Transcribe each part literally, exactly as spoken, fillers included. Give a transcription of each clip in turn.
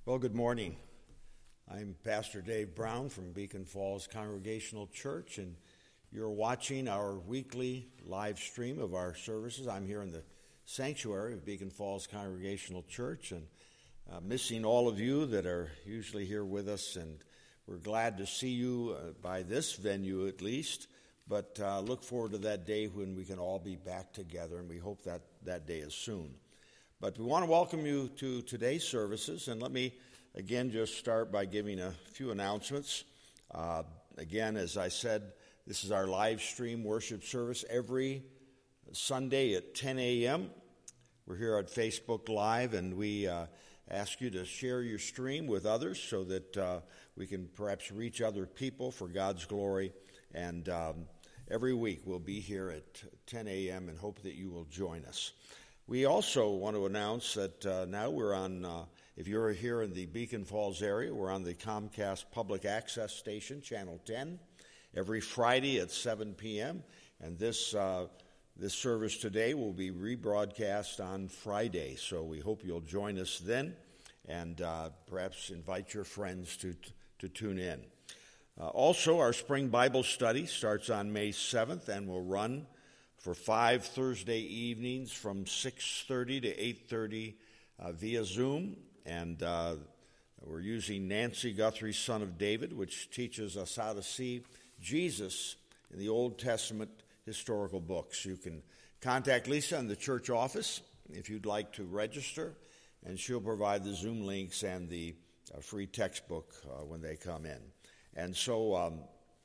Well, good morning. I'm Pastor Dave Brown from Beacon Falls Congregational Church, and you're watching our weekly live stream of our services. I'm here in the sanctuary of Beacon Falls Congregational Church, and uh, missing all of you that are usually here with us, and we're glad to see you uh, by this venue at least, but uh, look forward to that day when we can all be back together, and we hope that that day is soon. But we want to welcome you to today's services, and let me again just start by giving a few announcements. Uh, again, as I said, this is our live stream worship service every Sunday at ten a.m. We're here at Facebook Live, and we uh, ask you to share your stream with others so that uh, we can perhaps reach other people for God's glory. And um, every week we'll be here at ten a.m. and hope that you will join us. We also want to announce that uh, now we're on, uh, if you're here in the Beacon Falls area, we're on the Comcast Public Access Station, Channel ten, every Friday at seven p.m. And this uh, this service today will be rebroadcast on Friday, so we hope you'll join us then and uh, perhaps invite your friends to, to tune in. Uh, also, our Spring Bible Study starts on May seventh and will run for five Thursday evenings from six thirty to eight thirty uh, via Zoom. And uh, we're using Nancy Guthrie, Son of David, which teaches us how to see Jesus in the Old Testament historical books. You can contact Lisa in the church office if you'd like to register, and she'll provide the Zoom links and the uh, free textbook uh, when they come in. And so um,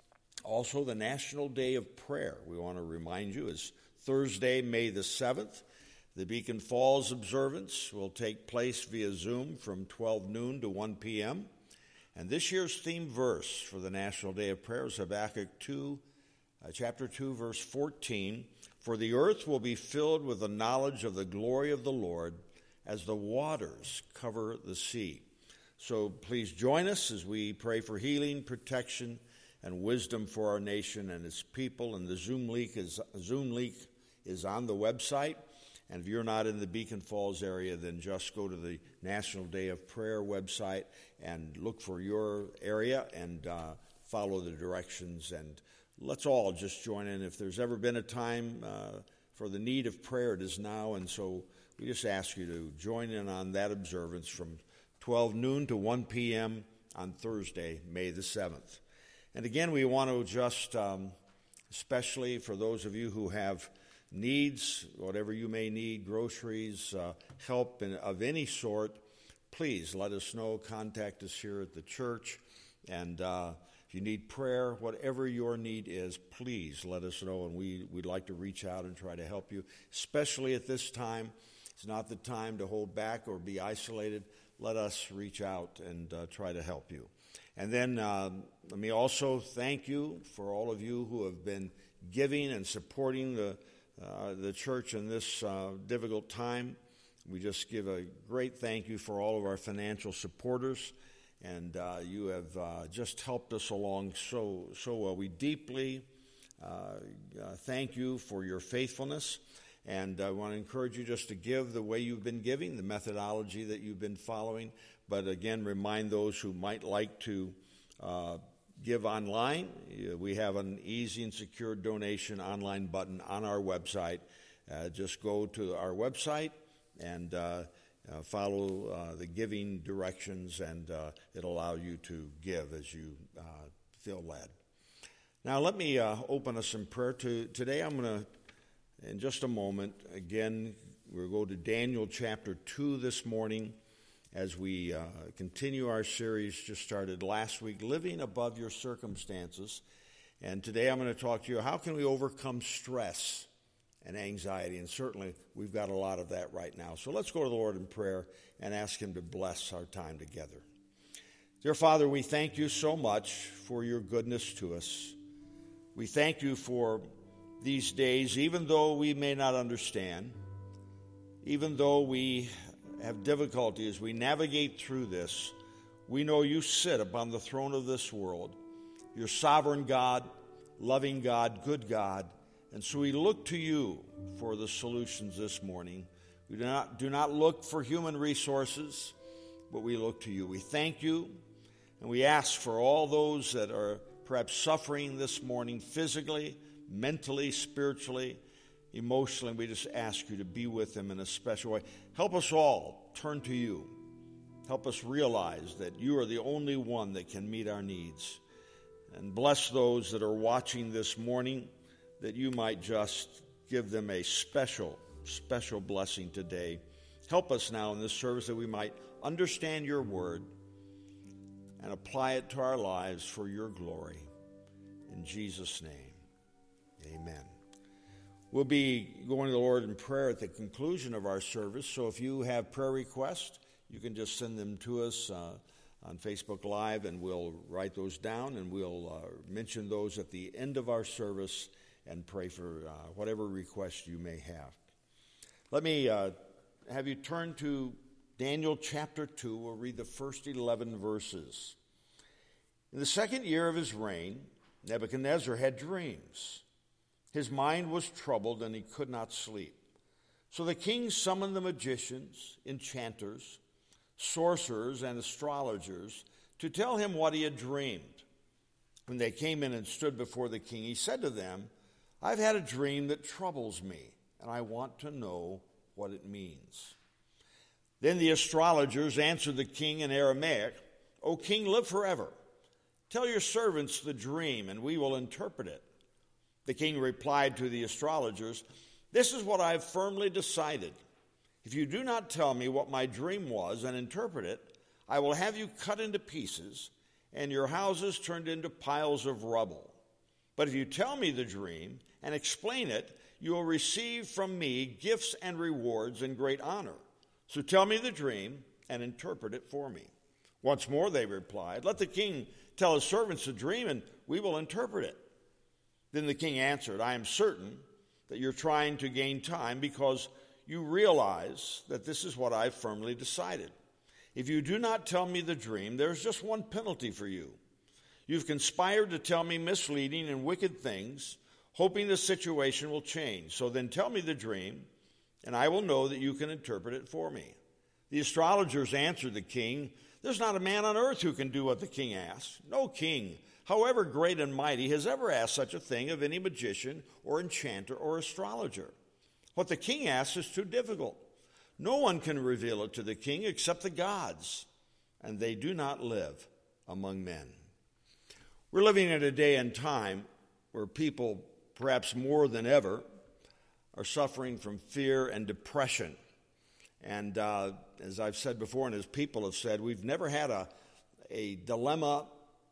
also the National Day of Prayer, we want to remind you, is Thursday, May the seventh. The Beacon Falls observance will take place via Zoom from twelve noon to one p.m. And this year's theme verse for the National Day of Prayer is Habakkuk two, uh, chapter two, verse fourteen. For the earth will be filled with the knowledge of the glory of the Lord as the waters cover the sea. So please join us as we pray for healing, protection, and wisdom for our nation and its people. And the Zoom link is Zoom link is on the website. And if you're not in the Beacon Falls area, then just go to the National Day of Prayer website and look for your area and uh, follow the directions. And let's all just join in. If there's ever been a time uh, for the need of prayer, it is now. And so we just ask you to join in on that observance from twelve noon to one p.m. on Thursday, May the seventh. And again, we want to just, um, especially for those of you who have needs, whatever you may need, groceries, uh, help in, of any sort, please let us know. Contact us here at the church. And uh, if you need prayer, whatever your need is, please let us know. And we, we'd like to reach out and try to help you, especially at this time. It's not the time to hold back or be isolated. Let us reach out and uh, try to help you. And then uh, let me also thank you for all of you who have been giving and supporting the uh, the church in this uh, difficult time. We just give a great thank you for all of our financial supporters, and uh, you have uh, just helped us along so so well. We deeply uh, uh, thank you for your faithfulness, and I want to encourage you just to give the way you've been giving, the methodology that you've been following. But again, remind those who might like to uh, give online. We have an easy and secure donation online button on our website. Uh, just go to our website and uh, uh, follow uh, the giving directions, and uh, it'll allow you to give as you uh, feel led. Now, let me uh, open us in prayer. To, today, I'm going to, in just a moment, again, we'll go to Daniel chapter two this morning, as we uh, continue our series just started last week, Living Above Your Circumstances. And today I'm going to talk to you, how can we overcome stress and anxiety? And certainly we've got a lot of that right now. So let's go to the Lord in prayer and ask Him to bless our time together. Dear Father, we thank you so much for your goodness to us. We thank you for these days, even though we may not understand, even though we have difficulty as we navigate through this, we know you sit upon the throne of this world. You're sovereign God, loving God, good God. And so we look to you for the solutions this morning. We do not, do not look for human resources. but we look to you. We thank you, and we ask for all those that are perhaps suffering this morning physically, mentally, spiritually, emotionally. We just ask you to be with them in a special way. Help us all turn to you. Help us realize that you are the only one that can meet our needs. And bless those that are watching this morning, that you might just give them a special, special blessing today. Help us now in this service that we might understand your word and apply it to our lives for your glory. In Jesus' name, amen. We'll be going to the Lord in prayer at the conclusion of our service, so if you have prayer requests, you can just send them to us uh, on Facebook Live, and we'll write those down, and we'll uh, mention those at the end of our service and pray for uh, whatever request you may have. Let me uh, have you turn to Daniel chapter two. We'll read the first eleven verses. In the second year of his reign, Nebuchadnezzar had dreams. His mind was troubled, and he could not sleep. So the king summoned the magicians, enchanters, sorcerers, and astrologers to tell him what he had dreamed. When they came in and stood before the king, he said to them, "I've had a dream that troubles me, and I want to know what it means." Then the astrologers answered the king in Aramaic, "O king, live forever. Tell your servants the dream, and we will interpret it." The king replied to the astrologers, "This is what I have firmly decided. If you do not tell me what my dream was and interpret it, I will have you cut into pieces and your houses turned into piles of rubble. But if you tell me the dream and explain it, you will receive from me gifts and rewards and great honor. So tell me the dream and interpret it for me." Once more they replied, "Let the king tell his servants the dream, and we will interpret it." Then the king answered, "I am certain that you're trying to gain time because you realize that this is what I've firmly decided. If you do not tell me the dream, there's just one penalty for you. You've conspired to tell me misleading and wicked things, hoping the situation will change. So then tell me the dream, and I will know that you can interpret it for me." The astrologers answered the king, "There's not a man on earth who can do what the king asks. No king, however great and mighty, has ever asked such a thing of any magician or enchanter or astrologer. What the king asks is too difficult. No one can reveal it to the king except the gods, and they do not live among men." We're living in a day and time where people, perhaps more than ever, are suffering from fear and depression. And uh, as I've said before, and as people have said, we've never had a, a dilemma,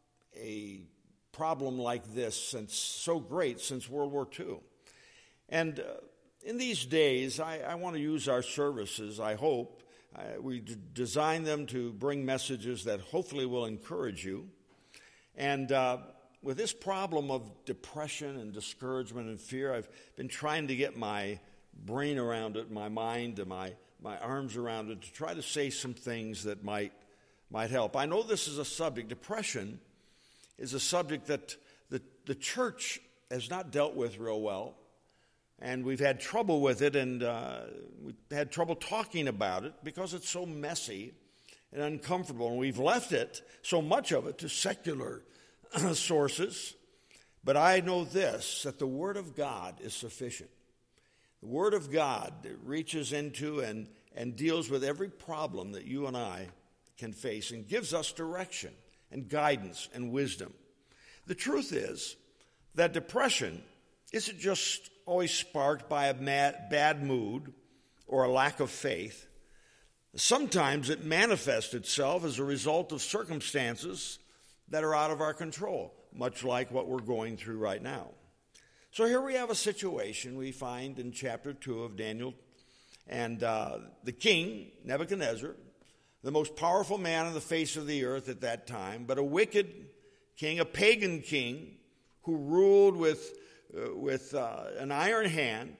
a problem like this since so great since World War Two. And uh, in these days, I, I want to use our services, I hope. Uh, we d- design them to bring messages that hopefully will encourage you. And uh, with this problem of depression and discouragement and fear, I've been trying to get my brain around it, my mind, and my, my arms around it to try to say some things that might, might help. I know this is a subject. Depression is a subject that the, the church has not dealt with real well. And we've had trouble with it, and uh, we've had trouble talking about it because it's so messy and uncomfortable. And we've left it, so much of it, to secular sources. But I know this, that the Word of God is sufficient. The Word of God reaches into and, and deals with every problem that you and I can face and gives us direction and guidance and wisdom. The truth is that depression isn't just always sparked by a mad, bad mood or a lack of faith. Sometimes it manifests itself as a result of circumstances that are out of our control, much like what we're going through right now. So here we have a situation we find in chapter two of Daniel, and uh, the king, Nebuchadnezzar, the most powerful man on the face of the earth at that time, but a wicked king, a pagan king, who ruled with Uh, with uh, an iron hand.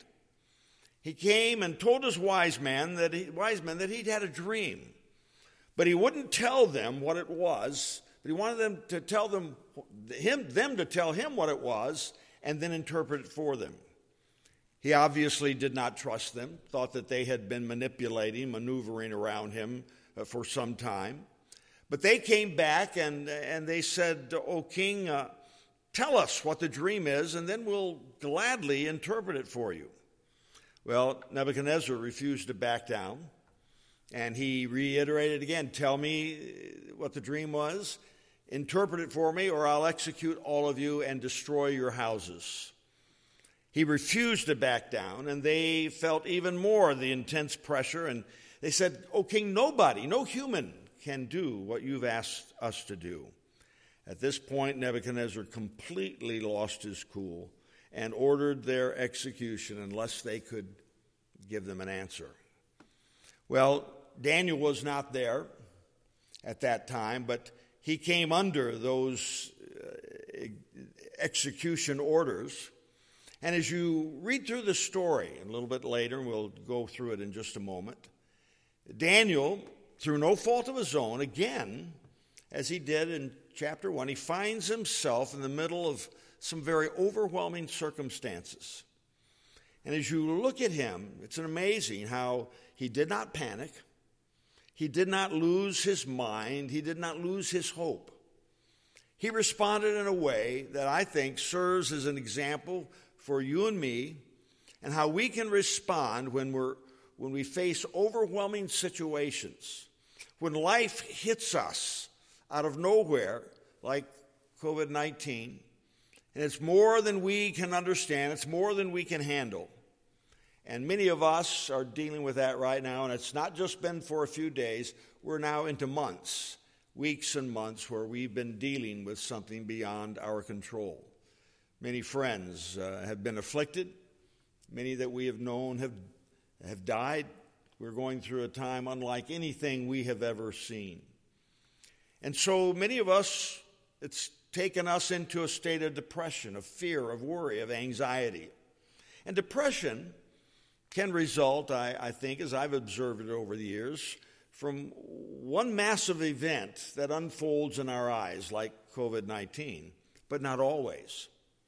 He came and told his wise man that he, wise men that he'd had a dream, but he wouldn't tell them what it was. But he wanted them to tell them him them to tell him what it was, and then interpret it for them. He obviously did not trust them, thought that they had been manipulating, maneuvering around him uh, for some time. But they came back and, and they said, "O king, uh, tell us what the dream is, and then we'll gladly interpret it for you." Well, Nebuchadnezzar refused to back down, and he reiterated again, "Tell me what the dream was, interpret it for me, or I'll execute all of you and destroy your houses." He refused to back down, and they felt even more the intense pressure, and they said, "O king, nobody, no human can do what you've asked us to do." At this point, Nebuchadnezzar completely lost his cool and ordered their execution unless they could give them an answer. Well, Daniel was not there at that time, but he came under those uh, execution orders. And as you read through the story a little bit later, and we'll go through it in just a moment, Daniel, through no fault of his own, again, as he did in chapter one, he finds himself in the middle of some very overwhelming circumstances. And as you look at him, it's amazing how he did not panic. He did not lose his mind. He did not lose his hope. He responded in a way that I think serves as an example for you and me and how we can respond when we're when we face overwhelming situations. When life hits us out of nowhere, like covid nineteen, and it's more than we can understand, it's more than we can handle. And many of us are dealing with that right now, and it's not just been for a few days. We're now into months, weeks and months, where we've been dealing with something beyond our control. Many friends uh, have been afflicted. Many that we have known have, have died. We're going through a time unlike anything we have ever seen. And so many of us, it's taken us into a state of depression, of fear, of worry, of anxiety. And depression can result, I, I think, as I've observed it over the years, from one massive event that unfolds in our eyes, like covid nineteen, but not always.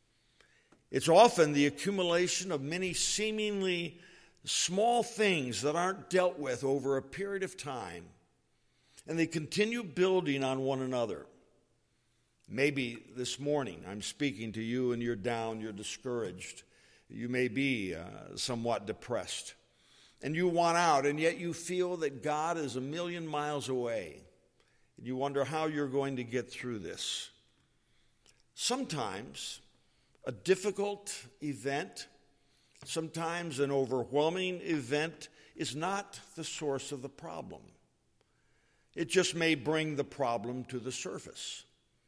It's often the accumulation of many seemingly small things that aren't dealt with over a period of time, and they continue building on one another. Maybe this morning I'm speaking to you and you're down, you're discouraged. You may be uh, somewhat depressed, and you want out, and yet you feel that God is a million miles away, and you wonder how you're going to get through this. Sometimes a difficult event, sometimes an overwhelming event, is not the source of the problem. It just may bring the problem to the surface.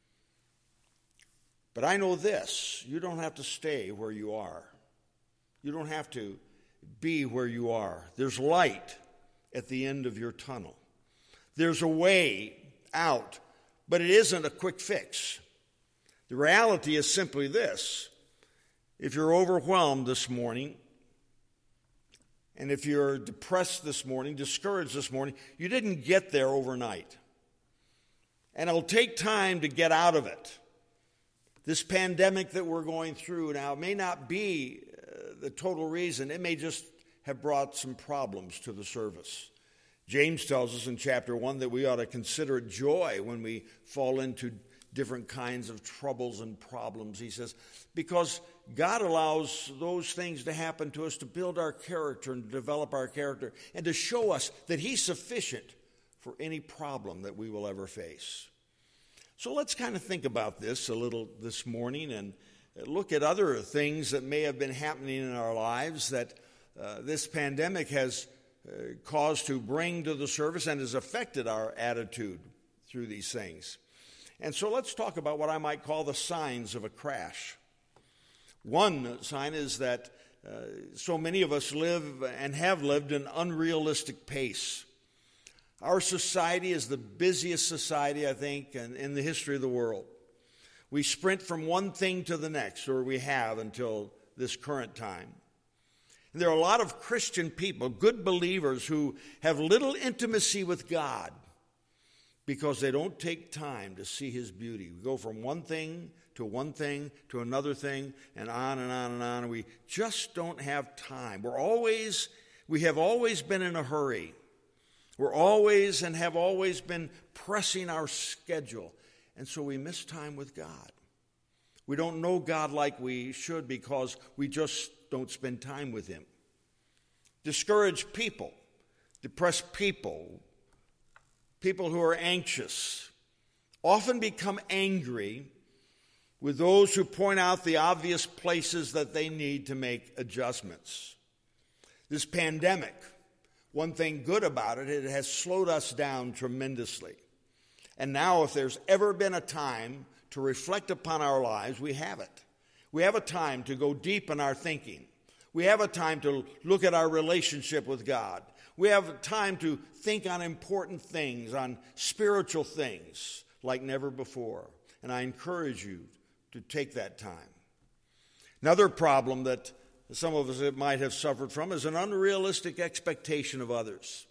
But I know this, you don't have to stay where you are. You don't have to be where you are. There's light at the end of your tunnel. There's a way out, but it isn't a quick fix. The reality is simply this. If you're overwhelmed this morning, and if you're depressed this morning, discouraged this morning, you didn't get there overnight. And it'll take time to get out of it. This pandemic that we're going through now may not be uh, the total reason. It may just have brought some problems to the surface. James tells us in chapter one that we ought to consider it joy when we fall into different kinds of troubles and problems. He says, because God allows those things to happen to us to build our character and to develop our character and to show us that He's sufficient for any problem that we will ever face. So let's kind of think about this a little this morning and look at other things that may have been happening in our lives that uh, this pandemic has uh, caused to bring to the surface and has affected our attitude through these things. And so let's talk about what I might call the signs of a crash. One sign is that uh, so many of us live and have lived an unrealistic pace. Our society is the busiest society, I think, in, in the history of the world. We sprint from one thing to the next, or we have until this current time. And there are a lot of Christian people, good believers, who have little intimacy with God because they don't take time to see His beauty. We go from one thing to one thing to another thing and on and on and on, and we just don't have time. We're always, we have always been in a hurry. We're always and have always been pressing our schedule, and so we miss time with God. We don't know God like we should because we just don't spend time with him. Discouraged people, depressed people, people who are anxious, often become angry with those who point out the obvious places that they need to make adjustments. This pandemic, one thing good about it, it has slowed us down tremendously. And now if there's ever been a time to reflect upon our lives, we have it. We have a time to go deep in our thinking. We have a time to look at our relationship with God. We have a time to think on important things, on spiritual things like never before. And I encourage you to take that time. Another problem that some of us might have suffered from is an unrealistic expectation of others.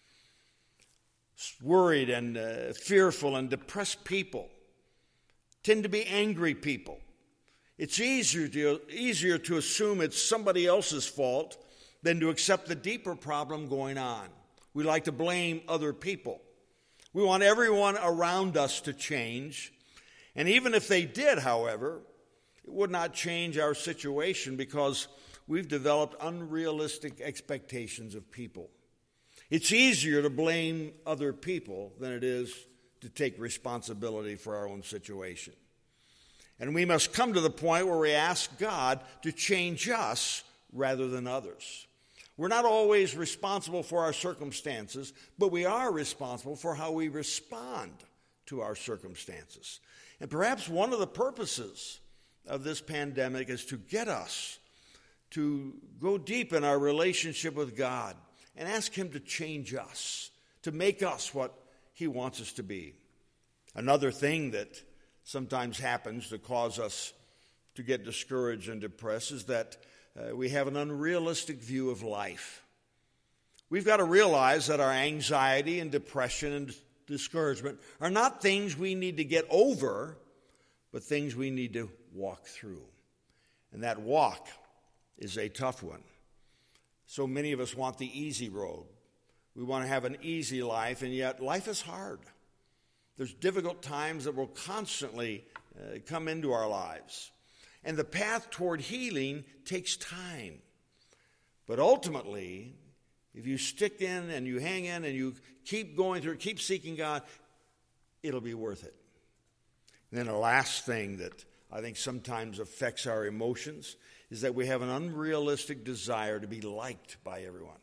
Worried and uh, fearful and depressed people tend to be angry people. It's easier to, easier to assume it's somebody else's fault than to accept the deeper problem going on. We like to blame other people. We want everyone around us to change. And even if they did, however, it would not change our situation because we've developed unrealistic expectations of people. It's easier to blame other people than it is to take responsibility for our own situation. And we must come to the point where we ask God to change us rather than others. We're not always responsible for our circumstances, but we are responsible for how we respond to our circumstances. And perhaps one of the purposes of this pandemic is to get us to go deep in our relationship with God and ask him to change us, to make us what he wants us to be. Another thing that sometimes happens to cause us to get discouraged and depressed is that uh, we have an unrealistic view of life. We've got to realize that our anxiety and depression and discouragement are not things we need to get over, but things we need to walk through. And that walk is a tough one. So many of us want the easy road. We want to have an easy life, and yet life is hard. There's difficult times that will constantly uh, come into our lives. And the path toward healing takes time. But ultimately, if you stick in and you hang in and you keep going through, keep seeking God, it'll be worth it. And then the last thing that I think sometimes affects our emotions is that we have an unrealistic desire to be liked by everyone.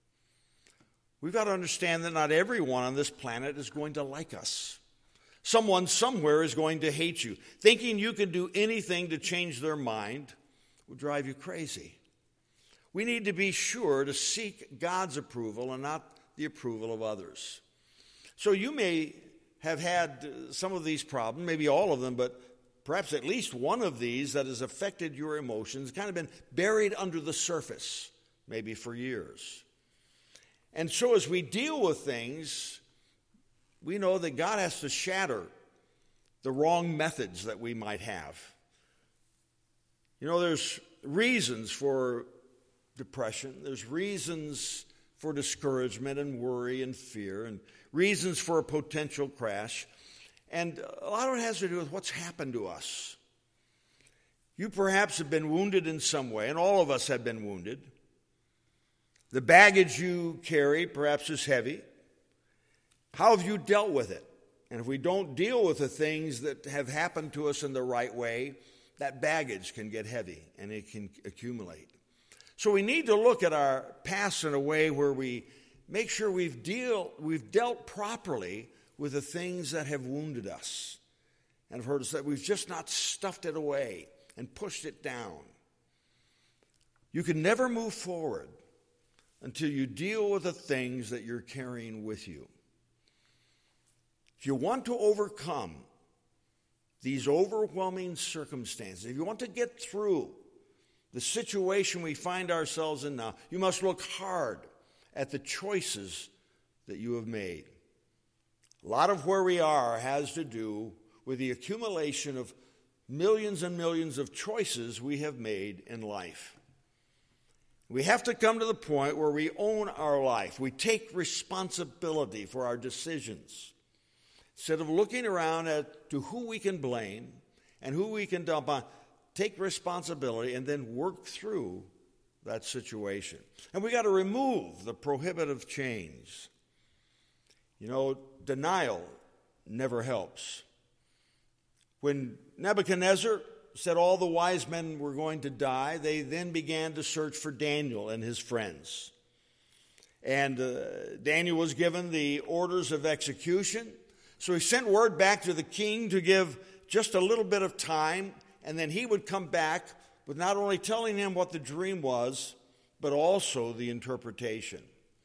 We've got to understand that not everyone on this planet is going to like us. Someone somewhere is going to hate you. Thinking you can do anything to change their mind will drive you crazy. We need to be sure to seek God's approval and not the approval of others. So you may have had some of these problems, maybe all of them, but perhaps at least one of these that has affected your emotions, kind of been buried under the surface, maybe for years. And so as we deal with things, we know that God has to shatter the wrong methods that we might have. You know, there's reasons for depression. There's reasons for discouragement and worry and fear, and reasons for a potential crash. And a lot of it has to do with what's happened to us. You perhaps have been wounded in some way, and all of us have been wounded. The baggage you carry perhaps is heavy. How have you dealt with it? And if we don't deal with the things that have happened to us in the right way, that baggage can get heavy and it can accumulate. So we need to look at our past in a way where we make sure we've deal we've dealt properly with the things that have wounded us and have hurt us, that we've just not stuffed it away and pushed it down. You can never move forward until you deal with the things that you're carrying with you. If you want to overcome these overwhelming circumstances, if you want to get through the situation we find ourselves in now, you must look hard at the choices that you have made. A lot of where we are has to do with the accumulation of millions and millions of choices we have made in life. We have to come to the point where we own our life. We take responsibility for our decisions. Instead of looking around at to who we can blame and who we can dump on, take responsibility and then work through that situation. And we got to remove the prohibitive chains. You know, denial never helps. When Nebuchadnezzar said all the wise men were going to die, they then began to search for Daniel and his friends. And uh, Daniel was given the orders of execution. So he sent word back to the king to give just a little bit of time, and then he would come back with not only telling him what the dream was, but also the interpretation.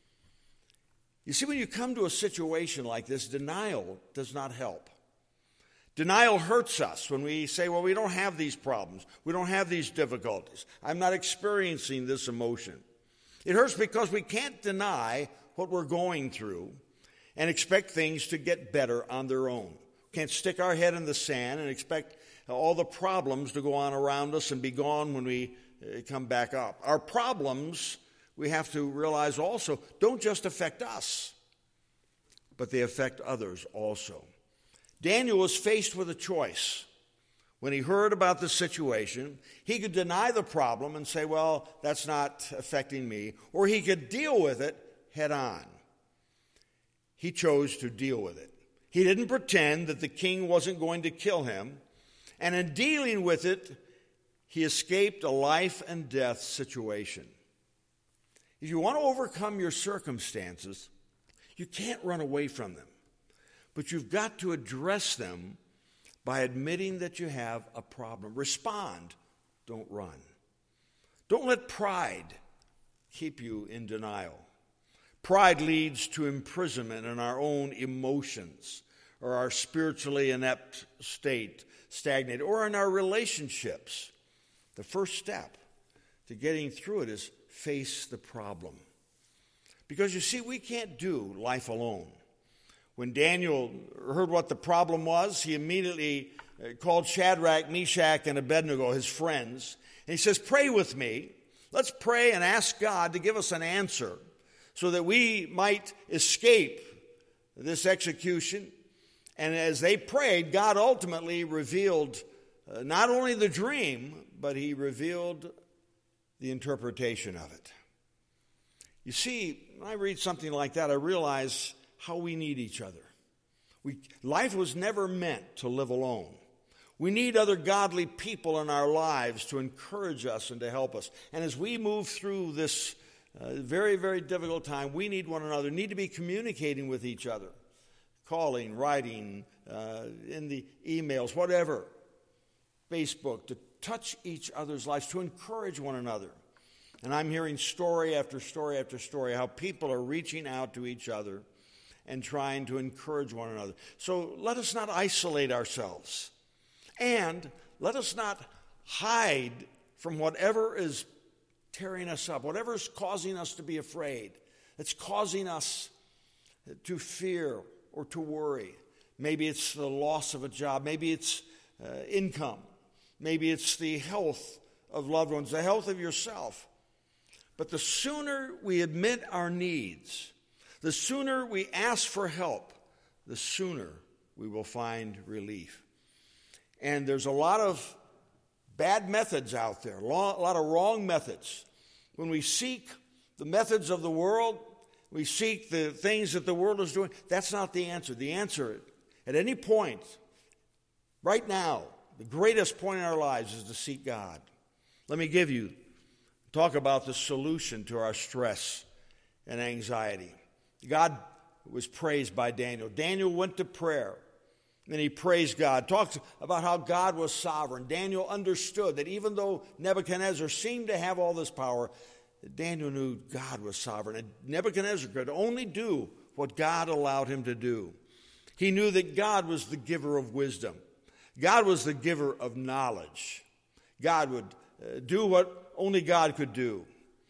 You see, when you come to a situation like this, denial does not help. Denial hurts us when we say, well, we don't have these problems. We don't have these difficulties. I'm not experiencing this emotion. It hurts because we can't deny what we're going through and expect things to get better on their own. We can't stick our head in the sand and expect all the problems to go on around us and be gone when we come back up. Our problems, we have to realize also, don't just affect us, but they affect others also. Daniel was faced with a choice. When he heard about the situation, he could deny the problem and say, well, that's not affecting me, or he could deal with it head on. He chose to deal with it. He didn't pretend that the king wasn't going to kill him, and in dealing with it, he escaped a life and death situation. If you want to overcome your circumstances, you can't run away from them, but you've got to address them by admitting that you have a problem. Respond, don't run. Don't let pride keep you in denial. Pride leads to imprisonment in our own emotions or our spiritually inept state, stagnated, or in our relationships. The first step to getting through it is face the problem. Because you see, we can't do life alone. When Daniel heard what the problem was, he immediately called Shadrach, Meshach, and Abednego, his friends. And he says, pray with me. Let's pray and ask God to give us an answer so that we might escape this execution. And as they prayed, God ultimately revealed uh, not only the dream, but he revealed the interpretation of it. You see, when I read something like that, I realize how we need each other. We, life was never meant to live alone. We need other godly people in our lives to encourage us and to help us. And as we move through this uh, very, very difficult time, we need one another, need to be communicating with each other, calling, writing, uh, in the emails, whatever, Facebook, to touch each other's lives, to encourage one another. And I'm hearing story after story after story how people are reaching out to each other and trying to encourage one another. So let us not isolate ourselves. And let us not hide from whatever is tearing us up, whatever is causing us to be afraid, that's causing us to fear or to worry. Maybe it's the loss of a job. Maybe it's uh, income. Maybe it's the health of loved ones, the health of yourself. But the sooner we admit our needs, the sooner we ask for help, the sooner we will find relief. And there's a lot of bad methods out there, a lot of wrong methods. When we seek the methods of the world, we seek the things that the world is doing, that's not the answer. The answer, at any point, right now, the greatest point in our lives is to seek God. Let me give you, talk about the solution to our stress and anxiety. God was praised by Daniel. Daniel went to prayer, and he praised God. Talked about how God was sovereign. Daniel understood that even though Nebuchadnezzar seemed to have all this power, Daniel knew God was sovereign. And Nebuchadnezzar could only do what God allowed him to do. He knew that God was the giver of wisdom. God was the giver of knowledge. God would uh, do what only God could do.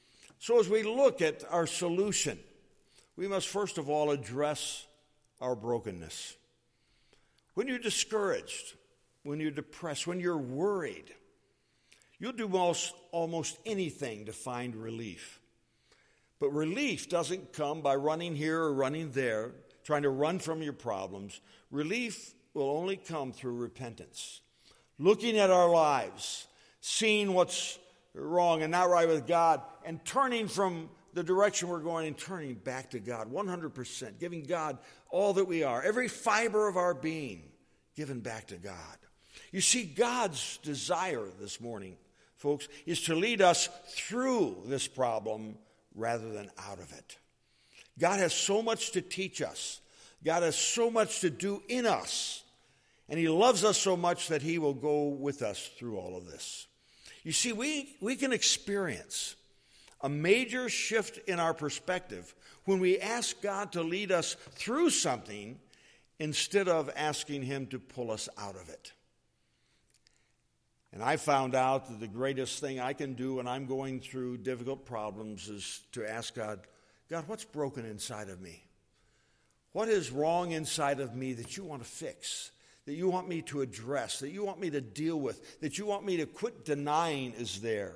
So as we look at our solution, we must first of all address our brokenness. When you're discouraged, when you're depressed, when you're worried, You'll do most, almost anything to find relief. But relief doesn't come by running here or running there, trying to run from your problems. Relief will only come through repentance. Looking at our lives, seeing what's wrong and not right with God, and turning from the direction we're going and turning back to God one hundred percent, giving God all that we are, every fiber of our being given back to God. You see, God's desire this morning, folks, is to lead us through this problem rather than out of it. God has so much to teach us. God has so much to do in us. And he loves us so much that he will go with us through all of this. You see, we, we can experience a major shift in our perspective when we ask God to lead us through something instead of asking him to pull us out of it. And I found out that the greatest thing I can do when I'm going through difficult problems is to ask God, God, what's broken inside of me? What is wrong inside of me that you want to fix, that you want me to address, that you want me to deal with, that you want me to quit denying is there?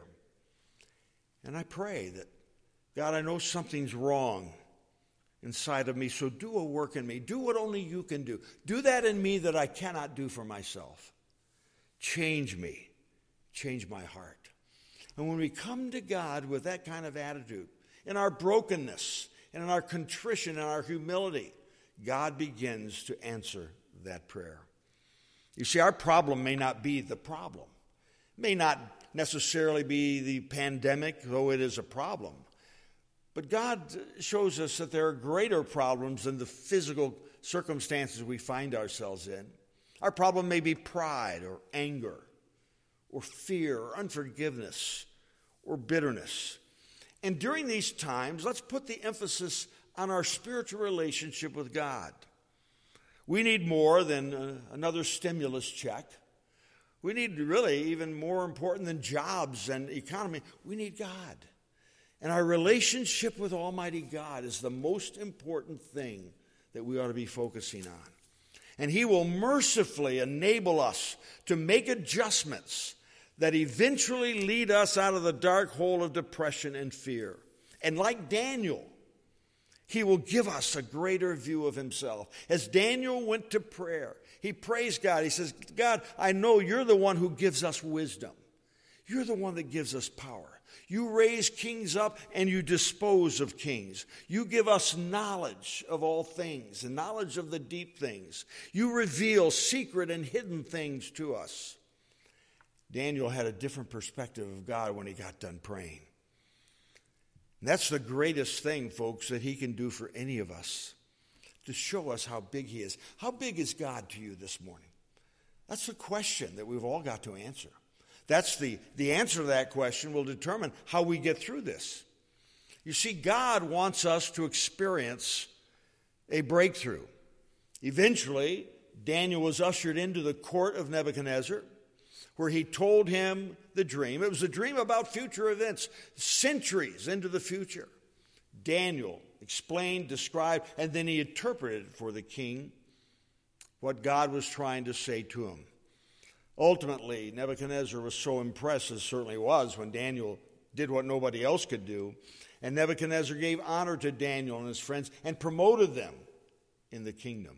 And I pray that, God, I know something's wrong inside of me, so do a work in me. Do what only you can do. Do that in me that I cannot do for myself. Change me. Change my heart. And when we come to God with that kind of attitude, in our brokenness, and in our contrition and our humility, God begins to answer that prayer. You see, our problem may not be the problem. It may not necessarily be the pandemic, though it is a problem. But God shows us that there are greater problems than the physical circumstances we find ourselves in. Our problem may be pride or anger or fear or unforgiveness or bitterness. And during these times, let's put the emphasis on our spiritual relationship with God. We need more than uh, another stimulus check. We need really even more important than jobs and economy. We need God. And our relationship with Almighty God is the most important thing that we ought to be focusing on. And he will mercifully enable us to make adjustments that eventually lead us out of the dark hole of depression and fear. And like Daniel, he will give us a greater view of himself. As Daniel went to prayer, he praised God. He says, God, I know you're the one who gives us wisdom. You're the one that gives us power. You raise kings up and you dispose of kings. You give us knowledge of all things and knowledge of the deep things. You reveal secret and hidden things to us. Daniel had a different perspective of God when he got done praying. And that's the greatest thing, folks, that he can do for any of us, to show us how big he is. How big is God to you this morning? That's the question that we've all got to answer. That's the, the answer to that question will determine how we get through this. You see, God wants us to experience a breakthrough. Eventually, Daniel was ushered into the court of Nebuchadnezzar, where he told him the dream. It was a dream about future events, centuries into the future. Daniel explained, described, and then he interpreted for the king what God was trying to say to him. Ultimately, Nebuchadnezzar was so impressed, as certainly was, when Daniel did what nobody else could do. And Nebuchadnezzar gave honor to Daniel and his friends and promoted them in the kingdom.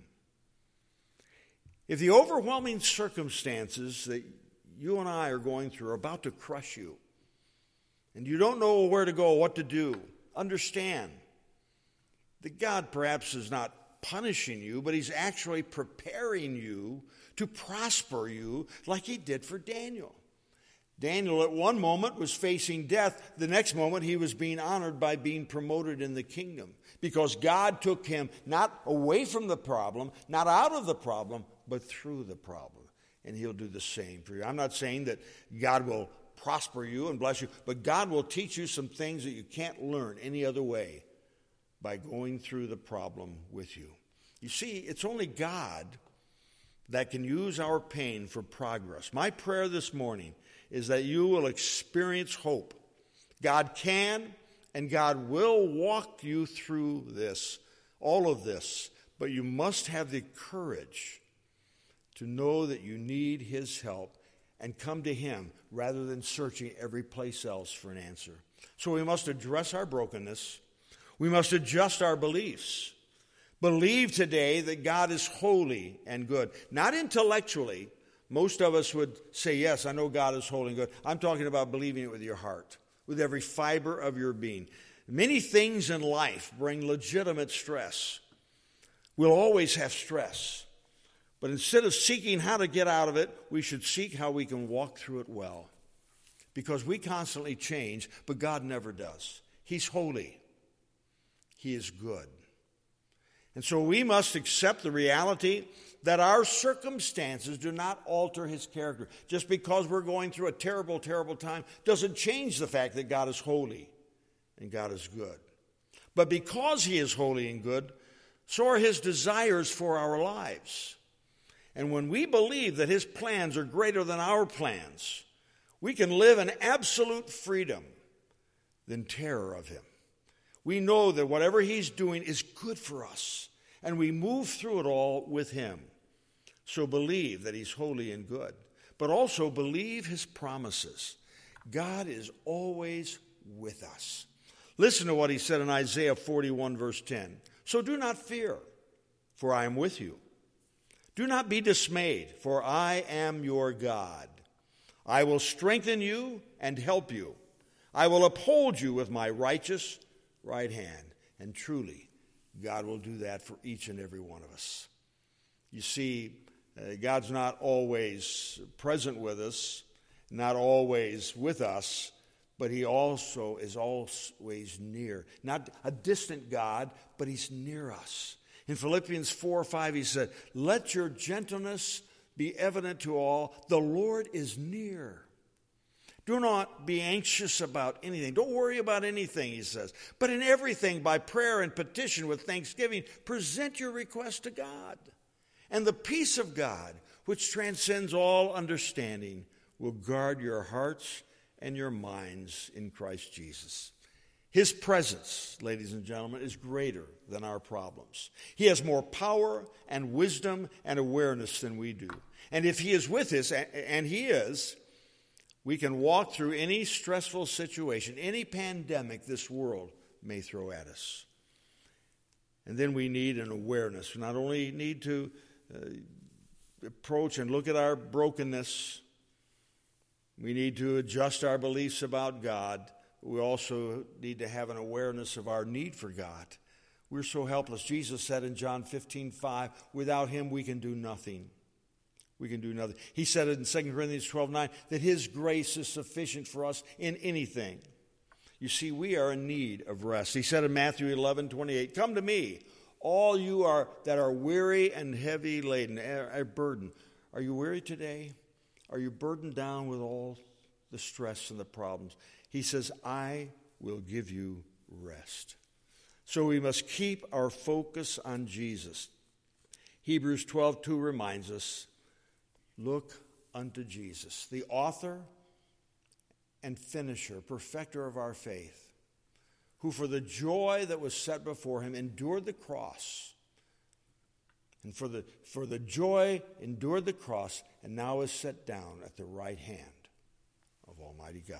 If the overwhelming circumstances that you and I are going through are about to crush you, and you don't know where to go, what to do, understand that God perhaps is not punishing you, but he's actually preparing you to prosper you like he did for Daniel. Daniel at one moment was facing death. The next moment he was being honored by being promoted in the kingdom, because God took him not away from the problem, not out of the problem, but through the problem. And he'll do the same for you. I'm not saying that God will prosper you and bless you, but God will teach you some things that you can't learn any other way by going through the problem with you. You see, it's only God that can use our pain for progress. My prayer this morning is that you will experience hope. God can and God will walk you through this, all of this, but you must have the courage to know that you need his help and come to him rather than searching every place else for an answer. So we must address our brokenness. We must adjust our beliefs. Believe today that God is holy and good. Not intellectually. Most of us would say, yes, I know God is holy and good. I'm talking about believing it with your heart, with every fiber of your being. Many things in life bring legitimate stress. We'll always have stress. But instead of seeking how to get out of it, we should seek how we can walk through it well. Because we constantly change, but God never does. He's holy. He is good. And so we must accept the reality that our circumstances do not alter his character. Just because we're going through a terrible, terrible time doesn't change the fact that God is holy and God is good. But because he is holy and good, so are his desires for our lives. And when we believe that his plans are greater than our plans, we can live in absolute freedom than terror of him. We know that whatever he's doing is good for us, and we move through it all with him. So believe that he's holy and good, but also believe his promises. God is always with us. Listen to what he said in Isaiah forty-one, verse ten. So do not fear, for I am with you. Do not be dismayed, for I am your God. I will strengthen you and help you. I will uphold you with my righteous right hand. And truly, God will do that for each and every one of us. You see, uh, God's not always present with us, not always with us, but he also is always near. Not a distant God, but he's near us. In Philippians four or five, he said, let your gentleness be evident to all. The Lord is near. Do not be anxious about anything. Don't worry about anything, he says. But in everything, by prayer and petition with thanksgiving, present your request to God. And the peace of God, which transcends all understanding, will guard your hearts and your minds in Christ Jesus. His presence, ladies and gentlemen, is greater than our problems. He has more power and wisdom and awareness than we do. And if he is with us, and he is, we can walk through any stressful situation, any pandemic this world may throw at us. And then we need an awareness. We not only need to uh, approach and look at our brokenness, we need to adjust our beliefs about God. We also need to have an awareness of our need for God. We're so helpless. Jesus said in John fifteen five, without him we can do nothing. We can do nothing. He said it in Second Corinthians twelve nine, that his grace is sufficient for us in anything. You see, we are in need of rest. He said in Matthew eleven twenty-eight, come to me, all you are that are weary and heavy laden, are burdened. Are you weary today? Are you burdened down with all the stress and the problems? He says, I will give you rest. So we must keep our focus on Jesus. Hebrews twelve two reminds us, look unto Jesus, the author and finisher, perfecter of our faith, who for the joy that was set before him endured the cross, and for the, for the joy endured the cross, and now is set down at the right hand of Almighty God.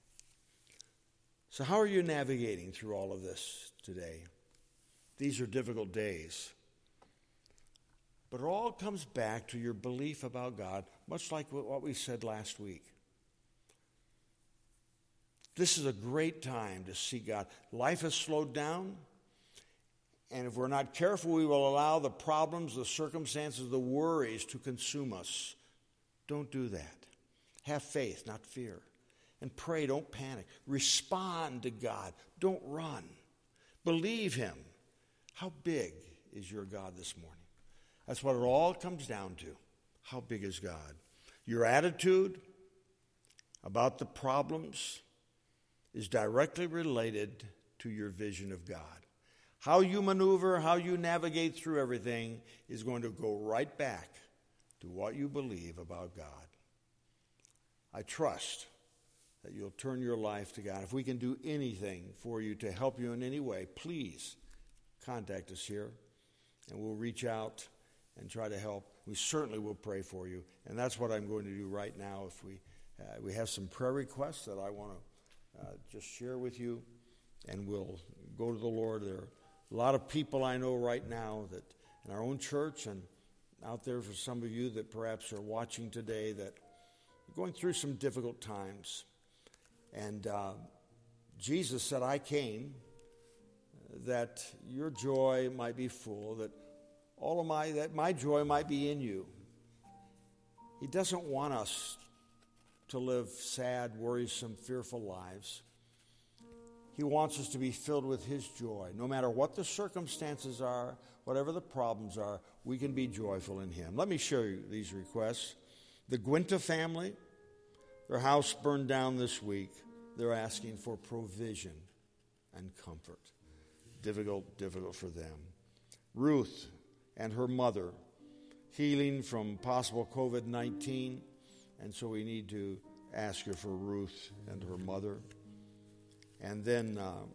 So how are you navigating through all of this today? These are difficult days. But it all comes back to your belief about God, much like what we said last week. This is a great time to seek God. Life has slowed down, and if we're not careful, we will allow the problems, the circumstances, the worries to consume us. Don't do that. Have faith, not fear. And pray, don't panic. Respond to God. Don't run. Believe him. How big is your God this morning? That's what it all comes down to. How big is God? Your attitude about the problems is directly related to your vision of God. How you maneuver, how you navigate through everything is going to go right back to what you believe about God. I trust that you'll turn your life to God. If we can do anything for you to help you in any way, please contact us here, and we'll reach out and try to help. We certainly will pray for you, and that's what I'm going to do right now. If we uh, we have some prayer requests that I want to uh, just share with you, and we'll go to the Lord. There are a lot of people I know right now that in our own church and out there for some of you that perhaps are watching today that are going through some difficult times. And uh, Jesus said, I came that your joy might be full, that all of my, that my joy might be in you. He doesn't want us to live sad, worrisome, fearful lives. He wants us to be filled with his joy. No matter what the circumstances are, whatever the problems are, we can be joyful in him. Let me show you these requests. The Guinta family, their house burned down this week. They're asking for provision and comfort. Difficult, difficult for them. Ruth and her mother, healing from possible covid nineteen, and so we need to ask her for Ruth and her mother. And then uh,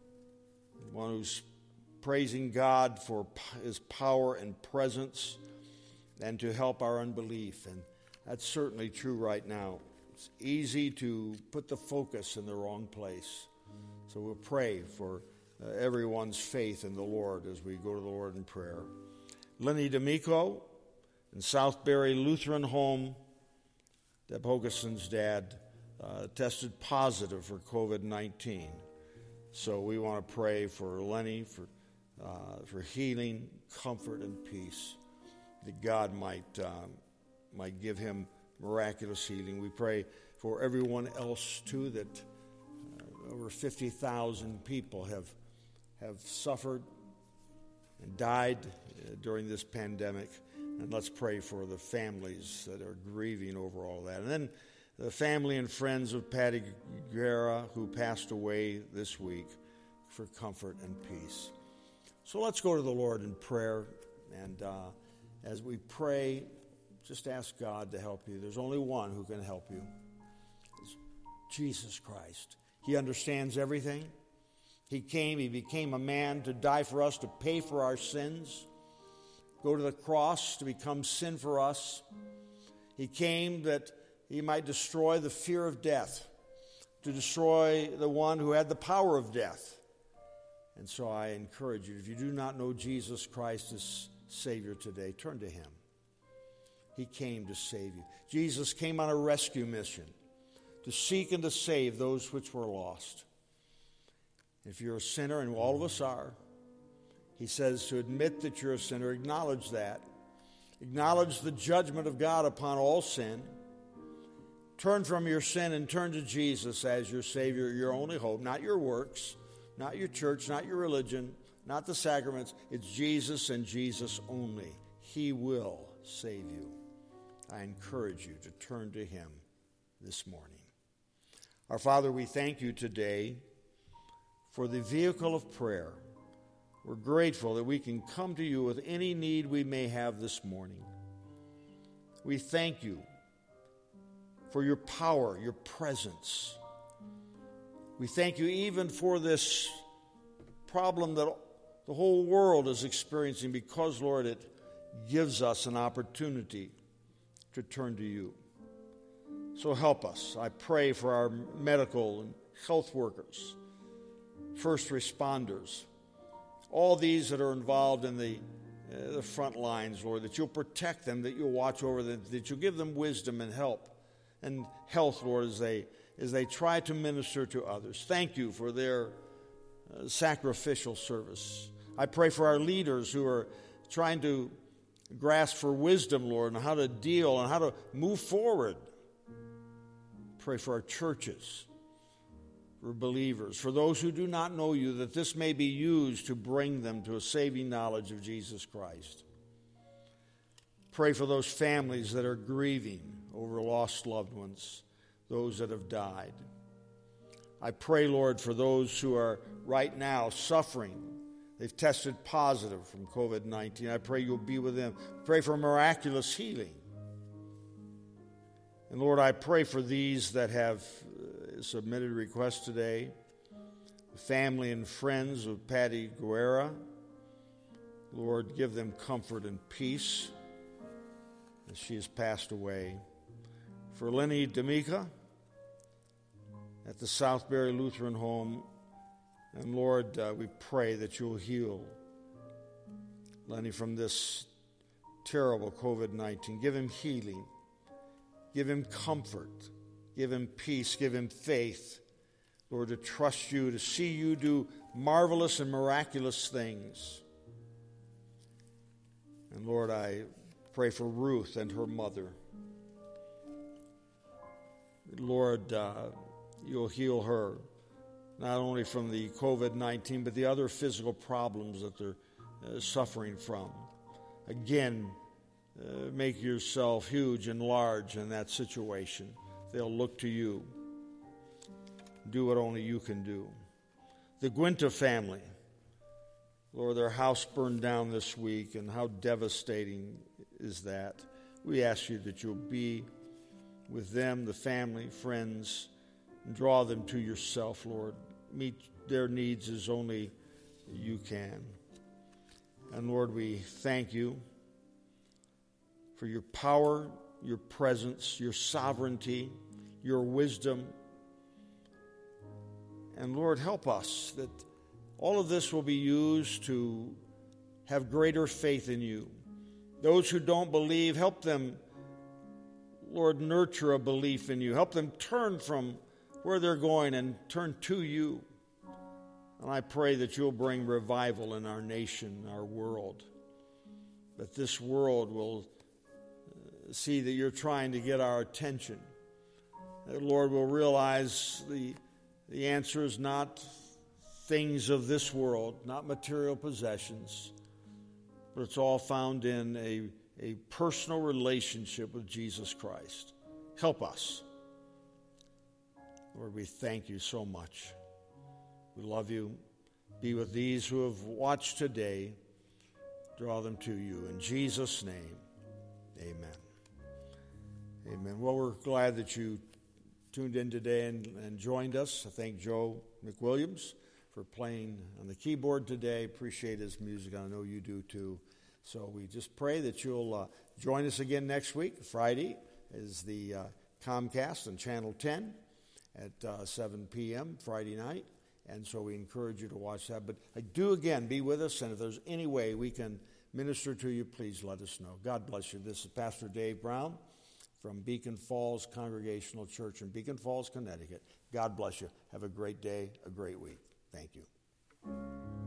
one who's praising God for his power and presence and to help our unbelief. And that's certainly true right now. It's easy to put the focus in the wrong place. So we'll pray for uh, everyone's faith in the Lord as we go to the Lord in prayer. Lenny D'Amico in Southbury Lutheran Home, Deb Hogeson's dad, Uh, tested positive for covid nineteen. So we want to pray for Lenny, for uh, for healing, comfort, and peace, that God might, um, might give him miraculous healing. We pray for everyone else, too, that uh, over fifty thousand people have, have suffered and died uh, during this pandemic. And let's pray for the families that are grieving over all that. And then the family and friends of Patty Guerra, who passed away this week, for comfort and peace. So let's go to the Lord in prayer. And uh, as we pray, just ask God to help you. There's only one who can help you. It's Jesus Christ. He understands everything. He came, he became a man to die for us, to pay for our sins, go to the cross to become sin for us. He came that he might destroy the fear of death, to destroy the one who had the power of death. And so I encourage you, if you do not know Jesus Christ as Savior today, turn to him. He came to save you. Jesus came on a rescue mission to seek and to save those which were lost. If you're a sinner, and all of us are, he says to admit that you're a sinner, acknowledge that. Acknowledge the judgment of God upon all sin. Turn from your sin and turn to Jesus as your Savior, your only hope, not your works, not your church, not your religion, not the sacraments. It's Jesus and Jesus only. He will save you. I encourage you to turn to him this morning. Our Father, we thank you today for the vehicle of prayer. We're grateful that we can come to you with any need we may have this morning. We thank you for your power, your presence. We thank you even for this problem that the whole world is experiencing because, Lord, it gives us an opportunity to turn to you. So help us. I pray for our medical and health workers, first responders, all these that are involved in the, uh, the front lines, Lord, that you'll protect them, that you'll watch over them, that you'll give them wisdom and help and health, Lord, as they as they try to minister to others. Thank you for their uh, sacrificial service. I pray for our leaders who are trying to grasp for wisdom, Lord, on how to deal and how to move forward. Pray for our churches, for believers, for those who do not know you, that this may be used to bring them to a saving knowledge of Jesus Christ. Pray for those families that are grieving over lost loved ones, those that have died. I pray, Lord, for those who are right now suffering. They've tested positive from covid nineteen. I pray you'll be with them. Pray for miraculous healing. And Lord, I pray for these that have uh, submitted requests today, the family and friends of Patty Guerra, Lord, give them comfort and peace as she has passed away. For Lenny D'Amica at the Southbury Lutheran Home, and Lord, uh, we pray that you'll heal Lenny from this terrible covid nineteen. Give him healing. Give him comfort. Give him peace. Give him faith. Lord, to trust you, to see you do marvelous and miraculous things. And Lord, I pray for Ruth and her mother. Lord, uh, you'll heal her, not only from the covid nineteen, but the other physical problems that they're uh, suffering from. Again, uh, make yourself huge and large in that situation. They'll look to you. Do what only you can do. The Guinta family, Lord, their house burned down this week, and how devastating is that? We ask you that you'll be with them, the family, friends, and draw them to yourself, Lord. Meet their needs as only you can. And Lord, we thank you for your power, your presence, your sovereignty, your wisdom. And Lord, help us that all of this will be used to have greater faith in you. Those who don't believe, help them, Lord, nurture a belief in you. Help them turn from where they're going and turn to you. And I pray that you'll bring revival in our nation, our world. That this world will see that you're trying to get our attention. That, Lord, we'll realize the, the answer is not things of this world, not material possessions, but it's all found in a, a personal relationship with Jesus Christ. Help us. Lord, we thank you so much. We love you. Be with these who have watched today. Draw them to you. In Jesus' name, amen. Amen. Well, we're glad that you tuned in today and, and joined us. I thank Joe McWilliams for playing on the keyboard today. Appreciate his music. I know you do too. So we just pray that you'll uh, join us again next week. Friday is the uh, Comcast on Channel ten at uh, seven p.m. Friday night. And so we encourage you to watch that. But I do, again, be with us. And if there's any way we can minister to you, please let us know. God bless you. This is Pastor Dave Brown from Beacon Falls Congregational Church in Beacon Falls, Connecticut. God bless you. Have a great day, a great week. Thank you.